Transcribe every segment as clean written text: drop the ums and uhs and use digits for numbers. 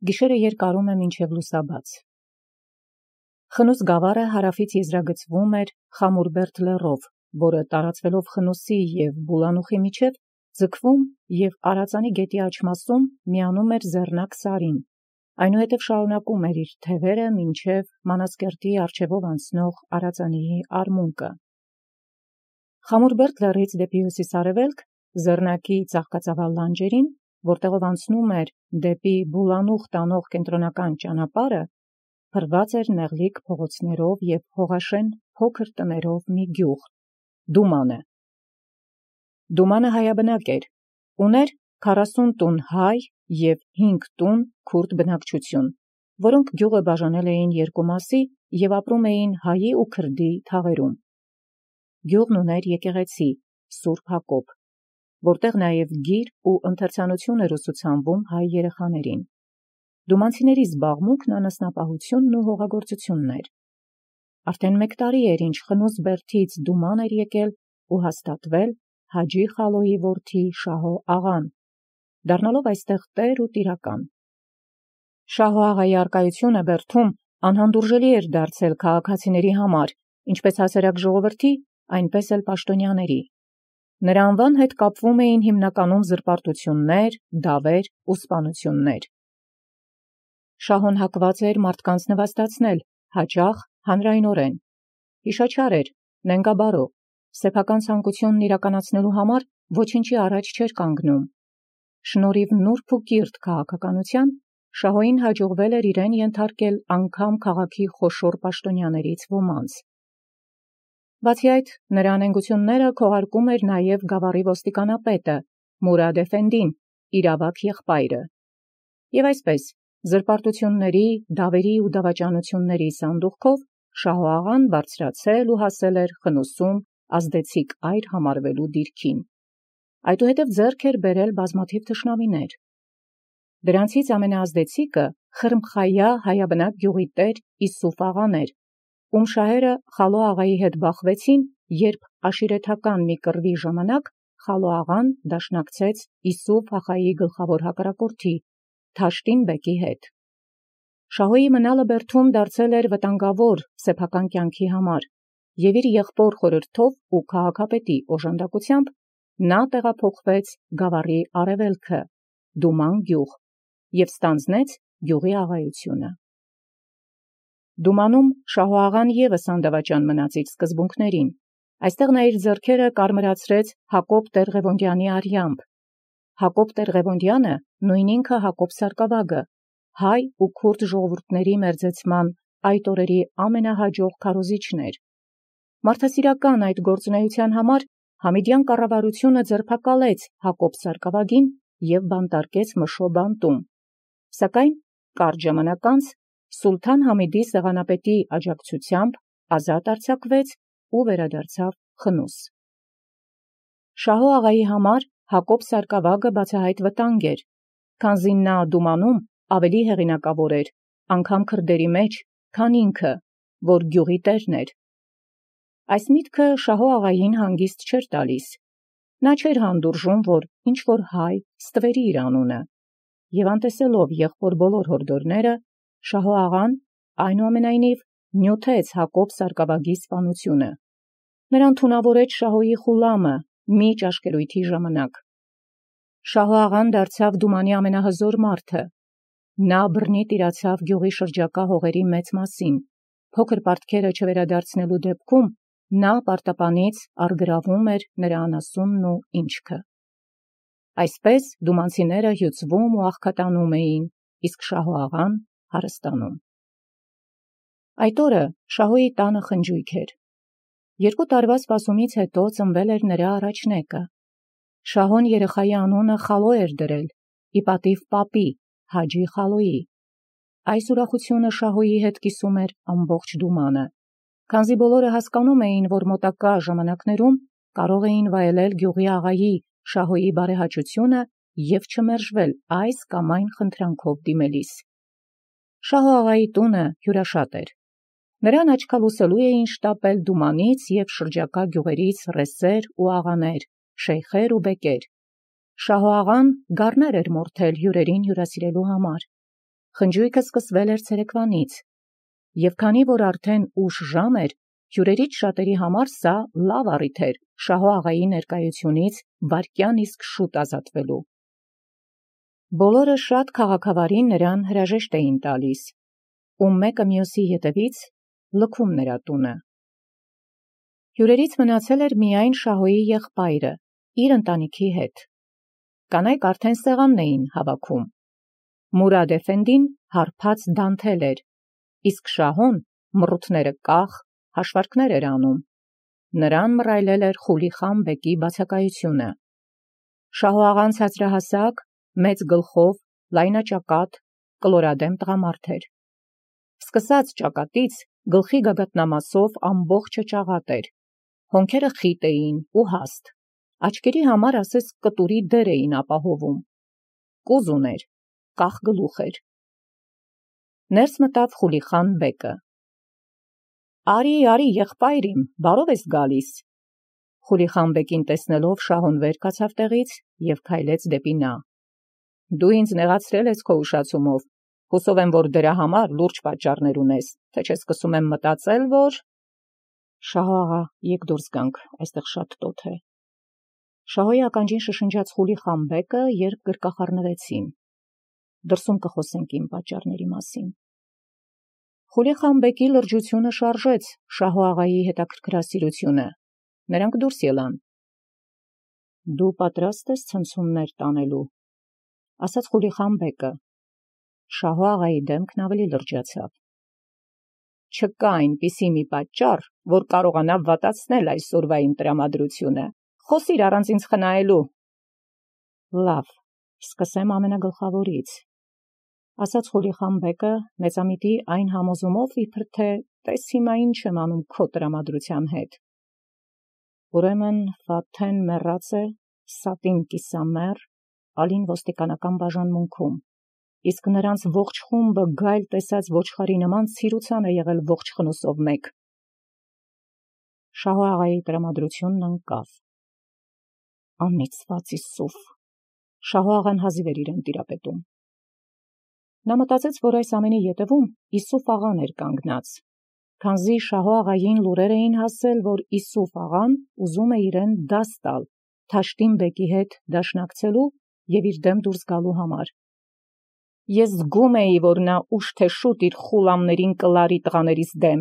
Գիշերը երկարում է մինչև լուսաբաց։ Խնուս գավառը հարավից եզրագծվում էր Խամուրբերդ լեռով, որը տարածվելով Խնուսի և Բուլանուխի միջև ձգվում և Արածանի գետի աջ մասում միանում էր Զեռնակ սարին, այնուհետև շարունակում էր իր թևերը մինչև Մանազկերտի առջևով անցնող Արածանիի արմունկը։ Խամուրբերդ լեռից դեպի հյուսիս-արևելք Զեռնակի ծաղկածավալ լանջերին, որտեղով անցնում էր դեպի Բուլանուխ տանող կենտրոնական ճանապարհը, փռված էր նեղլիկ փողոցներով և հողաշեն փոքր տներով մի գյուղ՝ Դումանը։ Դումանը հայաբնակ էր, ուներ 40 տուն հայ և 5 տուն քուրդ բնակչություն, որոնք գյուղը բաժանել էին երկու մասի և ապրում էին հայի ու քրդի թաղերում։ Գյուղն ուներ եկեղեցի Սուրբ Հակոբ, որտեղ նաև գիր ու ընթերցանություն էր ուսուցանվում հայ երեխաներին։ Դումանցիների զբաղմունքն անասնապահությունն ու հողագործությունն էր։ Արդեն 1 տարի էր, ինչ Խնուս բերդից Դուման էր եկել ու հաստատվել Հաջի Խալոյի որդի Շահո աղան, դառնալով այստեղ տեր ու տիրական։ Շահո աղայի առկայությունը բերդում անհանդուրժելի էր դարձել քաղաքացիների համար, ինչպես հասարակ ժողովրդի, այնպես էլ պաշտոնյաների։ Նրա անվան հետ կապվում էին հիմնականում զրպարտություններ, դավեր ու սպանություններ։ Շահոն հակված էր մարդկանց նվաստացնել, հաճախ հանրայնորեն։ Հիշաչար էր, նենգաբարո, սեփական ցանկությունն իրականացնելու համար ոչինչի առաջ չէր կանգնում։ Շնորհիվ նուրբ ու կիրթ քաղաքականության Շահոյին հաջողվել էր իրեն ենթարկել անգամ քաղաքի խոշոր պաշտոնյաներից ոմանց։ Բացի այդ, նրա անհենգությունները քողարկում էր նաև գավառի ոստիկանապետը Մուրադ Էֆենդին, իր ավագ եղբայրը։ Եվ այսպես, զրպարտությունների, դավերի ու դավաճանությունների սանդուղքով Շահո աղան բարձրացել ու հասել էր Խնուսում ազդեցիկ այր համարվելու դիրքին։ Այդուհետև ձեռք էր բերել բազմաթիվ թշնամիներ։ Դրանցից ամենաազդեցիկը Խրմխայա հայաբնակ գյուղի տեր Իսուֆ աղան էր, ում շահերը Խալո աղայի հետ բախվեցին, երբ աշիրեթական մի կռվի ժամանակ Խալո աղան դաշնակցեց Իսուֆ աղայի գլխավոր հակառակորդի Թաշտին բեկի հետ։ Շահոյի մնալը բերդում դարձել էր վտանգավոր սեփական կյանքի համար, և իր եղբոր խորհրդով ու քաղաքապետի օժանդակությամբ նա տեղափոխվեց գավառի արևելքը, Դուման գյուղ, և ստանձնեց գյուղի աղայությունը։ Դումանում Շահո աղան ևս անդավաճան մնաց իր սկզբունքներին։ Այստեղ նա իր ձեռքերը կարմրացրեց Հակոբ Տեր-Ղևոնդյանի արյամբ։ Հակոբ Տեր-Ղևոնդյանը, նույն ինքը Հակոբ Սարգսակը, հայ ու քուրդ ժողովուրդների մերձեցման այդ օրերի ամենահաջող քարոզիչն էր։ Մարդասիրական այդ գործունեության համար Համիդյան կառավարությունը ձերբակալեց Հակոբ Սարգսակին և բանտարկեց Մշո բանտում, սակայն կարճ ժամանակ անց Սուլթան Համիդի սեղանապետի աջակցությամբ ազատ արձակվեց ու վերադարձավ Խնուս։ Շահո աղայի համար Հակոբ Սարգսակը բացահայտ վտանգ էր, քանզի նա Դումանում ավելի հեղինակավոր էր, անգամ քրդերի մեջ, քան ինքը, որ գյուղի տերն էր։ Այս միտքը Շահո աղային հանգիստ չէր տալիս։ Նա չէր հանդուրժում, որ ինչ-որ հայ ստվերի իր անունը, և անտեսելով եղբոր բոլոր հորդորները, Շահո աղան այնուամենայնիվ նյութեց Հակոբ Սարգսակի սպանությունը։ Նրան թունավորեց Շահոյի խուլամը մի ճաշկերույթի ժամանակ։ Շահո աղան դարձավ Դումանի ամենահզոր մարդը։ Նա բռնի տիրացավ գյուղի շրջակա հողերի մեծ մասին։ Փոքր պարտքերը չվերադարձնելու դեպքում նա պարտապանից առգրավում էր նրա անասունն ու ինչքը։ Այսպես դումանցիները հյուծվում ու աղքատանում էին, իսկ Շահո աղան հարստանում։ Այդ օրը Շահոյի տանը խնջույք էր։ 2 տարվա սպասումից հետո ծնվել էր նրա առաջնեկը։ Շահոն երեխայի անունը Խալո էր դրել, ի պատիվ պապի Հաջի Խալոյի։ Այս ուրախությունը Շահոյի հետ կիսում էր ամբողջ Դումանը, քանզի բոլորը հասկանում էին, որ մոտակա ժամանակներում կարող էին վայելել գյուղի աղայի Շահոյի բարեհաճությունը և չմերժվել այս կամ այն խնդրանքով դիմելիս։ Շահո աղայի տունը հյուրաշատ էր։ Նրան աչքալուսելու էին շտապել Դումանից և շրջակա գյուղերից ռեսեր ու աղաներ, շեյխեր ու բեկեր։ Շահո աղան գառներ էր մորթել հյուրերին հյուրասիրելու համար։ Խնջույքը սկսվել էր ցերեկվանից, եւ քանի որ արդեն ուշ ժամ էր, հյուրերից շատերի համար սա լավ առիթ էր Շահո աղայի ներկայությունից վայրկյան իսկ շուտ ազատվելու։ Բոլորը շատ քաղաքավարի նրան հրաժեշտ էին տալիս, ու մեկը մյուսի ետևից լքում նրա տունը։ Հյուրերից մնացել էր միայն Շահոյի եղբայրը, իր ընտանիքի հետ։ Կանայք արդեն սեղանն էին հավաքում։ Մուրադ Էֆենդին հարբած դանթել էր, իսկ Շահոն մռութները կախ, հաշվարկներ էր անում։ Նրան մռայլել էր Խուլիխան բեկի բացակայությունը։ Շահո աղան ցածրահասակ, մեծ գլխով, լայնաճակատ, կլորադեմ տղամարդ էր։ Սկսած ճակատից գլխի գագաթնամասով ամբողջը ճաղատ էր, հոնքերը խիտ էին ու հաստ, աչքերի համար ասես կտուրի դեր էին ապահովում։ Կուզ ուներ, կախ գլուխ էր։ Ներս մտավ Խուլիխան բեկը։ Արի, եղբայր իմ, բարով ես գալիս։ Խուլիխան բեկին տեսնելով Շահոն վեր կացավ տեղից եւ քայլեց դեպի նա։ Դու ինձ նեղացրել ես քո ուշացումով, հուսով եմ, որ դրա համար լուրջ պատճառներ ունես, թե չէ սկսում եմ մտածել, որ… Շահո աղա, եկ դուրս գանք, այստեղ շատ տոթ է։ Շահոյի ականջին շշնջաց Խուլիխան բեկը, երբ գրկախառնվեցին։ Դրսում կխոսենք իմ պատճառների մասին։ Խուլիխան բեկի լրջությունը շարժեց Շահո աղայի հետաքրքրասիրությունը։ Նրանք դուրս ելան։ Դու պատրաստ ես ցնցումներ տանելու, ասաց Խուլիխան բեկը։ Շահո աղայի դեմքն ավելի լրջացավ։ Չկա այնպիսի մի պատճառ, որ կարողանա վատացնել այսօրվա իմ տրամադրությունը։ Խոսիր առանց ինձ խնայելու։ Լավ, սկսեմ ամենագլխավորից, ասաց Խուլիխան բեկը մեծամիտի այն համոզումով, իբր թե տես հիմա ինչ եմ անում քո տրամադրության հետ։ Ուրեմն Ֆաթեն մեռած է, Սատին կիսամեռ, Ալին ոստիկանական բաժանմունքում, իսկ նրանց ողջ խումբը գայլ տեսած ոչխարի նման ցիրուցան է եղել ողջ խնուսով մեկ։ Շահո աղայի տրամադրությունն ընկավ։ Անիծված Իսուֆ։ Շահո աղան հազիվ էր իրեն տիրապետում։ Նա մտածեց, որ այս ամենի ետևում Իսուֆ աղան էր կանգնած, քանզի Շահո աղային լուրեր էին հասել, որ Իսուֆ աղան ուզում է իրեն դաս տալ Թաշտին բեկի հետ դաշնակցելու եւ իր դեմ դուրս գալու համար։ Ես զգում էի, որ նա ուշ թե շուտ իր խուլամներին կլարի տղաներիս դեմ։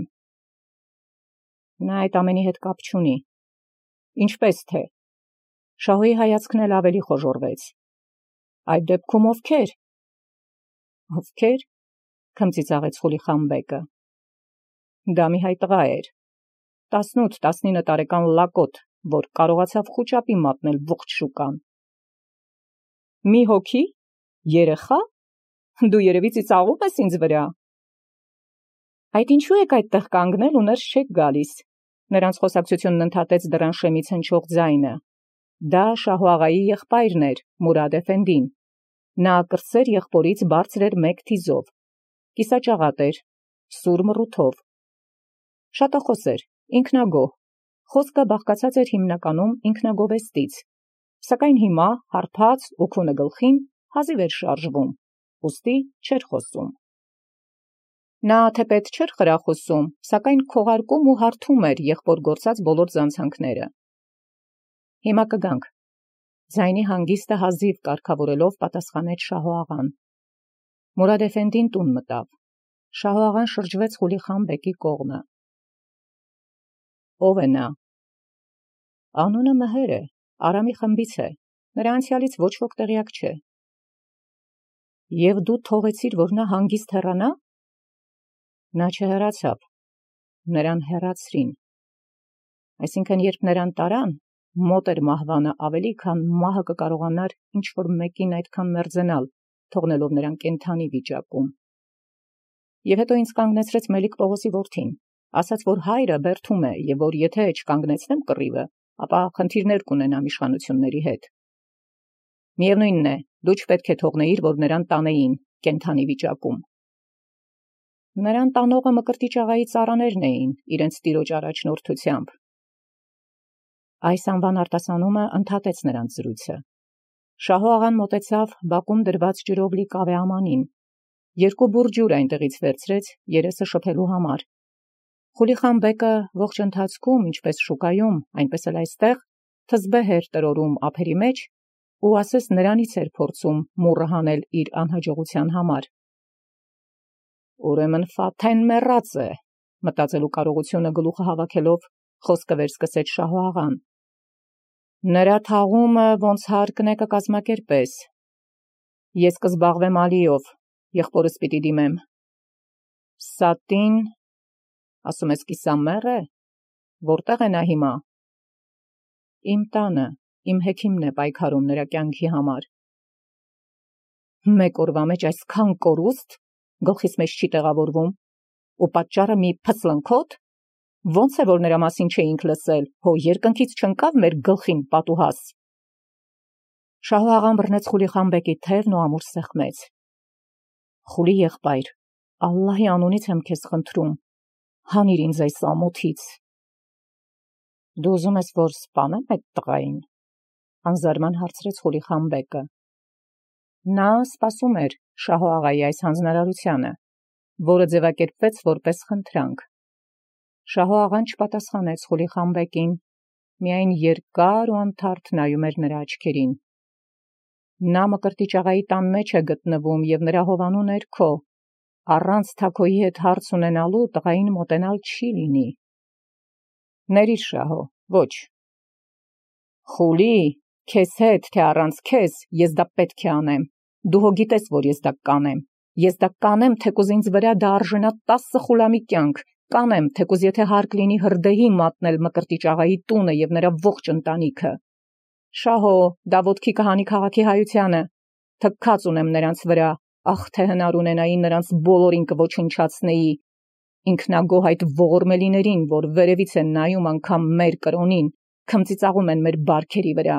Նա այդ ամենի հետ կապ չունի։ Ինչպես թե։ Շահոյի հայացքն էլ ավելի խոժոռվեց։ Այդ դեպքում ովքեր։ Ովքեր, քմծիծաղեց Խուլիխան բեկը։ Դա մի հայ տղա էր, 18-19 տարեկան լակոտ, որ կարողացավ խուճապի մատնել ողջ շուկան։ Մի հոգի, երեխա, դու երևի ծիծաղում ես ինձ վրա։ Այդ ինչու եք այդտեղ կանգնել ու ներս չեք գալիս։ Նրանց խոսակցությունն ընդհատեց դռան շեմից հնչող ձայնը։ Դա Շահո աղայի եղբայրն էր, Մուրադ Էֆենդին։ Նա կրտսեր եղբորից բարձր էր մեկ թիզով, կիսաճաղատ էր, սուր մռութով։ Շատախոս էր, ինքնագոհ, խոսքը բաղկացած էր հիմնականում ինքնագովեստից, սակայն հիմա հարբած ու քունը գլխին հազիվ էր շարժվում, ուստի չէր խոսում։ Նա թեպետ չէր խրախուսում, սակայն քողարկում ու հարթում էր եղբոր գործած բոլոր զանցանքները։ Հիմա կգանք, ձայնի հանգիստը հազիվ կարգավորելով պատասխանեց Շահո աղան։ Մուրադ Էֆենդին տուն մտավ։ Շահո աղան շրջվեց Խուլիխան բեկի կողմը։ Ով է նա։ Անունը Մհեր է, Արամի խմբից է, նրա անցյալից ոչ ոք տեղյակ չէ։ Եվ դու թողեցիր, որ նա հանգիստ հեռանա։ Նա չհեռացավ, նրան հեռացրին։ Այսինքն, երբ նրան տարան, մոտ էր մահվանը ավելի, քան մահը կկարողանար ինչ-որ մեկին այդքան մերձենալ, թողնելով նրան կենդանի վիճակում։ Եվ հետո ինձ կանգնեցրեց Մելիք Պողոսի որդին, ասաց, որ հայրը բերդում է և որ եթե չկանգնեցնեմ կռիվը, ապա խնդիրներ կունենամ իշխանությունների հետ։ Միևնույնն է, դու չպետք է թողնեիր, որ նրան տանեին կենդանի վիճակում։ Նրան տանողը Մկրտիչ աղայի ծառաներն էին, իրենց տիրոջ առաջնորդությամբ։ Այս անվան արտասանումը ընդհատեց նրանց զրույցը։ Շահո աղան մոտեցավ բակում դրված ջրով լի կավե ամանին, 2 բուռ ջուր այնտեղից վերցրեց երեսը շփելու համար։ Խուլիխան բեկը ողջ ընթացքում, ինչպես շուկայում, այնպես էլ այստեղ, թզբեհ էր տրորում ափերի մեջ ու ասես նրանից էր փորձում մուռը հանել իր անհաջողության համար։ Ուրեմն Ֆաթեն մեռած է, մտածելու կարողությունը գլուխը հավաքելով խոսքը վերսկսեց Շահո-աղան։ Նրա թաղումը ոնց հարկն է կկազմակերպես։ Ես կզբաղվեմ Ալիով, եղբորս պիտի դիմեմ։ Սատին, ասում ես կիսամեռ է, որտեղ է նա հիմա։ Իմ տանը, իմ հեքիմն է պայքարում նրա կյանքի համար։ Մեկ օրվա մեջ այսքան կորուստ, գլխիս մեջ չի տեղավորվում, ու պատճառը մի փսլնքոտ, ոնց է որ նրա մասին չէինք լսել, հո երկնքից չընկավ մեր գլխին պատուհաս։ Շահո-աղան բռնեց Խուլիխան բեկի թևն ու ամուր սեղմեց։ Խուլի եղբայր, Ալլահի անունից եմ քեզ խնդրում, հանիր ինձ այս ամոթից։ Դու ուզում ես, որ սպանեմ այդ տղային, անզարման հարցրեց Խուլիխան բեկը։ Նա սպասում էր Շահո-աղայի այս հանձնարարությանը, որը ձևակերպվեց որպես խնդրանք։ Շահո-աղան չպատասխանեց Խուլիխան բեկին, միայն երկար ու անթարթ նայում էր նրա աչքերին։ Նա Մկրտիչ աղայի տան մեջ է գտնվում և նրա հովանու ներքո, առանց Թաքոյի հետ հարց ունենալու տղային մոտենալ չի լինի։ Ներիր Շահո, ոչ։ Խուլի, քեզ հետ, թե առանց քեզ, ես դա պետք է անեմ։ Դու հո գիտես, որ ես դա կանեմ։ Ես դա կանեմ, թեկուզ ինձ վրա դա արժենա 10 խուլամի կյանք, կանեմ, թեկուզ եթե հարկ լինի հրդեհի մատնել Մկրտիչ աղայի տունը և նրա ողջ ընտանիքը։ Շահո, դա ոտքի կհանի քաղաքի հայությանը, թքած ունեմ նրանց վրա, ախ թե հնար ունենայի նրանց բոլորին կոչնչացնեի, ինքնագոհ այդ ողորմելիներին, որ վերևից են նայում անգամ մեր կրոնին, քմծիծաղում են մեր բարքերի վրա։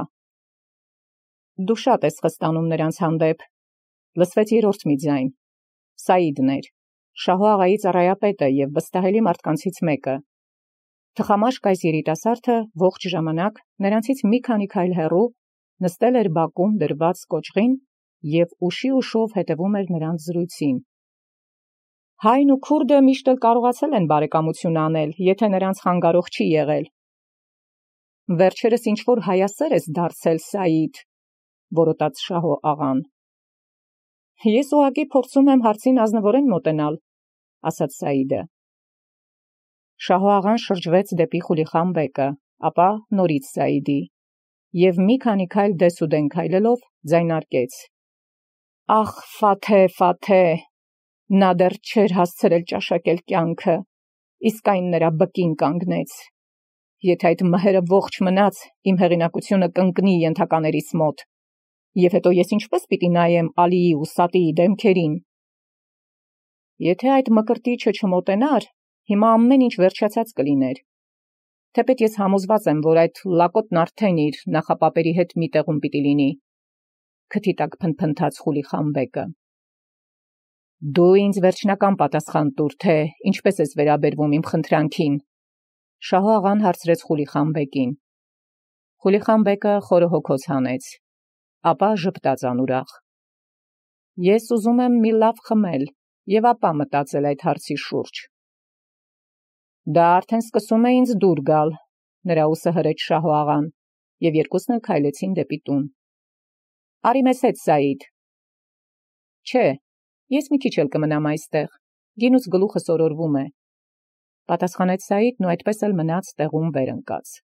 Դու շատ ես խստանում նրանց հանդեպ, լսվեց երրորդ մի ձայն, Սաիդն էր, Շահո-աղայի ծառայապետը և վստահելի մարդկանցից մեկը։ Թխամաշկ այս երիտասարդը ողջ ժամանակ նրանցից մի քանի քայլ հեռու նստել էր բակում դրված կոճղին և ուշի ուշով հետևում էր նրանց զրույցին։ Հայն ու քուրդը միշտ էլ կարողացել են բարեկամություն անել, եթե նրանց խանգարող չի եղել։ Վերջերս ինչ-որ հայասեր ես դարձել, Սաիդ, որոտաց Շահո-աղան։ Ես ուղղակի փորձում եմ հարցին ազնվորեն մոտենալ, ասաց Սաիդը։ Շահո-աղան շրջվեց դեպի Խուլիխան բեկը, ապա նորից Սաիդի, և մի քանի քայլ դեսուդեն քայլելով ձայնարկեց. Ախ, Ֆաթե, Ֆաթե, նա դեռ չէր հասցրել ճաշակել կյանքը, իսկ այն նրա բկին կանգնեց։ Եթե այդ մհերը ողջ մնաց, իմ հեղինակությունը կընկնի ենթականերիս մոտ, և հետո ես ինչպես պիտի նայեմ Ալիի ու Սատիի դեմքերին։ Եթե այդ մկրտիչը չմոտենար, հիմա ամեն ինչ վերջացած կլիներ։ Թեպետ ես համոզված եմ, որ այդ լակոտն արդեն իր նախապապերի հետ մի տեղում պիտի լինի, քթի տակ փնթփնթաց Խուլիխան բեկը։ Դու ինձ վերջնական պատասխան տուր, թե ինչպես ես վերաբերվում իմ խնդրանքին, Շահո-աղան հարցրեց Խուլիխան բեկին։ Խուլիխան բեկը խորը հոգոց հանեց, ապա ժպտաց անուրախ։ Ես ուզում եմ մի լավ խմել և ապա մտածել այդ հարցի շուրջ։ Դա արդեն սկսում է ինձ դուր գալ, նրա ուսը հրեց Շահո-աղան, և երկուսն էլ քայլեցին դեպի տուն։ Արի մեզ հետ, Սաիդ։ Չէ, ես մի քիչ էլ կմնամ այստեղ, գինուց գլուխս օրորվում է, պատասխանեց Սաիդն ու այդպես էլ մնաց տեղում վեր ընկած։